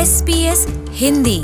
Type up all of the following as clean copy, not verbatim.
SBS Hindi.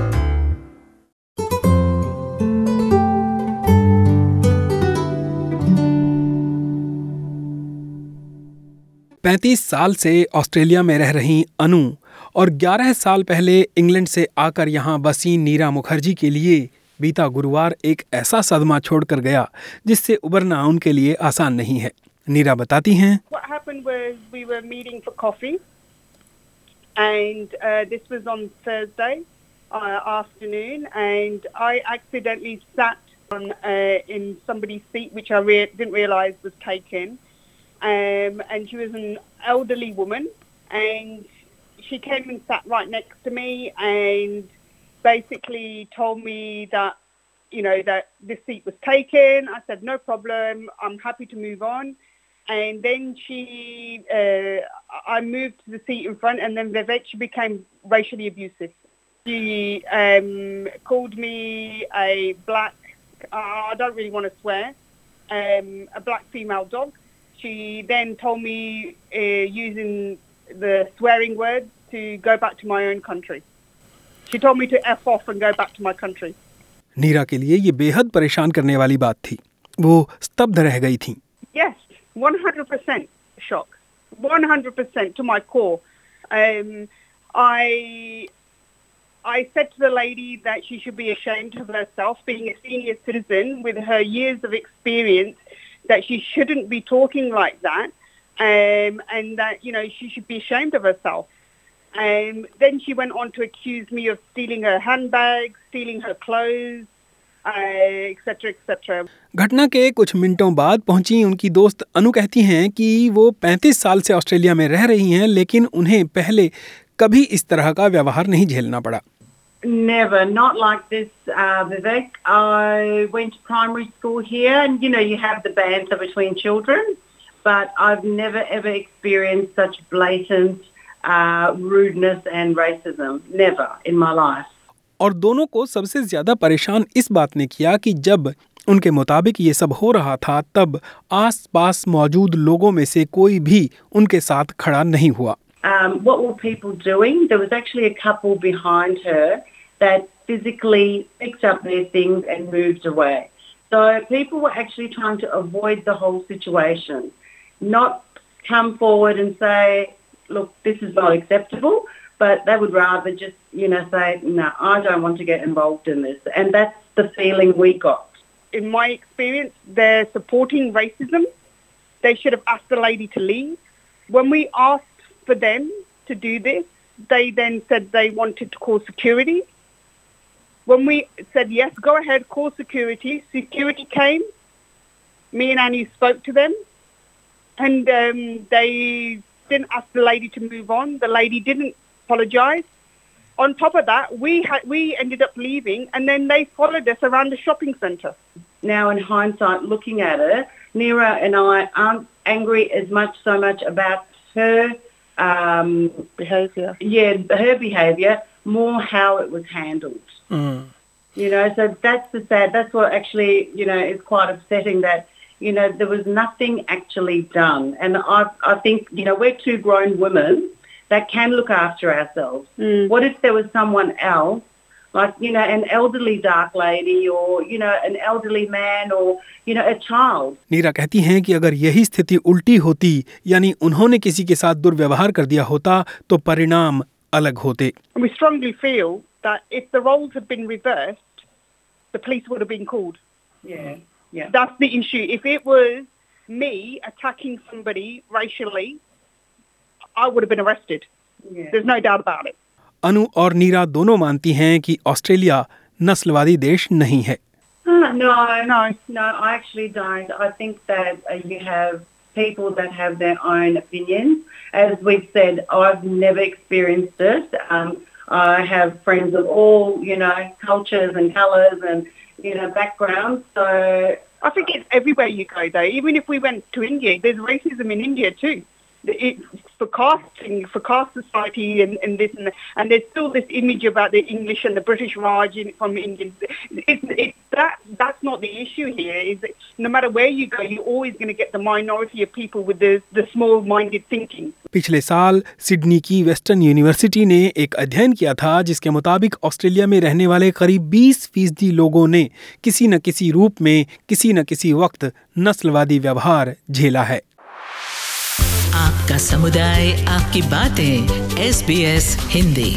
पैंतीस साल से ऑस्ट्रेलिया में रह रही अनु और 11 साल पहले इंग्लैंड से आकर यहाँ बसी नीरा मुखर्जी के लिए बीता गुरुवार एक ऐसा सदमा छोड़कर गया जिससे उबरना उनके लिए आसान नहीं है। नीरा बताती हैं, What happened was we were meeting for coffee and this was on Thursday afternoon and I accidentally sat on in somebody's seat which I didn't realise was taken. And she was an elderly woman and she came and sat right next to me and basically told me that, you know, that this seat was taken. I said, no problem, I'm happy to move on. And then I moved to the seat in front and then Vivek, she became racially abusive. She called me a black, I don't really want to swear, a black female dog. She then told me using the swearing words to go back to my own country. She told me to F off and go back to my country. नीरा के लिए ये बेहद परेशान करने वाली बात थी। वो स्तब्ध रह गई थी। Yes, 100% shock. 100% to my core. I said to the lady that she should be ashamed of herself, being a senior citizen with her years of experience, that she shouldn't be talking like that, and that, you know, she should be ashamed of herself. Then she went on to accuse me of stealing her handbag, stealing her clothes, etc., etc. घटना के कुछ मिनटों बाद पहुंची उनकी दोस्त अनु कहती हैं कि वो 35 साल से ऑस्ट्रेलिया में रह रही हैं, लेकिन उन्हें पहले कभी इस तरह का व्यवहार नहीं झेलना पड़ा। Never, not like this, Vivek. I went to primary school here and, you know, you have the banter between children, but I've never ever experienced such blatant rudeness and racism. Never in my life. और दोनों को सबसे ज्यादा परेशान इस बात ने किया कि जब उनके मुताबिक ये सब हो रहा था तब आस-पास मौजूद लोगों में से कोई भी उनके साथ खड़ा नहीं हुआ। What were people doing? There was actually a couple behind her that physically picked up their things and moved away. So people were actually trying to avoid the whole situation, not come forward and say, look, this is not acceptable, but they would rather just, you know, say, no, I don't want to get involved in this. And that's the feeling we got. In my experience, they're supporting racism. They should have asked the lady to leave. When we asked for them to do this, they then said they wanted to call security. When we said, yes, go ahead, call security, security came. Me and Annie spoke to them and they didn't ask the lady to move on. The lady didn't apologise. On top of that, we ended up leaving and then they followed us around the shopping centre. Now in hindsight, looking at it, Neera and I aren't angry as much about her behaviour. Yeah, her behaviour, more how it was handled. You know, so that's what actually, you know, is quite upsetting that, you know, there was nothing actually done. And I think, you know, we're two grown women that can look after ourselves. What if there was someone else, like, you know, an elderly dark lady or, you know, an elderly man or, you know, a child. नीरा कहती हैं कि अगर यही स्थिति उल्टी होती, यानी उन्होंने किसी के साथ दुर्व्यवहार कर दिया होता, तो परिणाम अलग होते। We strongly feel that if the roles had been reversed, the police would have been called. Yeah. That's the issue. If it was me attacking somebody racially, I would have been arrested. Yeah. There's no doubt about it. अनु और नीरा दोनों मानती हैं कि Australia नस्लवादी देश नहीं है। No, I actually don't. I think that you have people that have their own opinions. As we've said, I've never experienced it. I have friends of all, you know, cultures and colours and, you know, backgrounds. So I think it's everywhere you go, though. Even if we went to India, there's racism in India too. for caste society and this and there's still this image about the English and the British Raj from Indians. That's not the issue here. Is that no matter where you go, you're always going to get the minority of people with the small-minded thinking. पिछले साल Sydney की western university ने एक अध्ययन किया था जिसके मुताबिक ऑस्ट्रेलिया में रहने वाले करीब 20% लोगों ने किसी न किसी रूप में किसी न किसी वक्त नस्लवादी व्यवहार झेला है। आपका समुदाय, आपकी बातें, SBS हिंदी।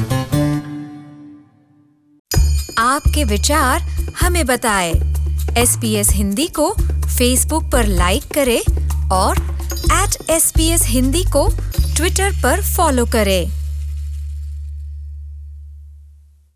आपके विचार हमें बताएं। SBS हिंदी को फेसबुक पर लाइक करें और @SBS हिंदी को ट्विटर पर फॉलो करें।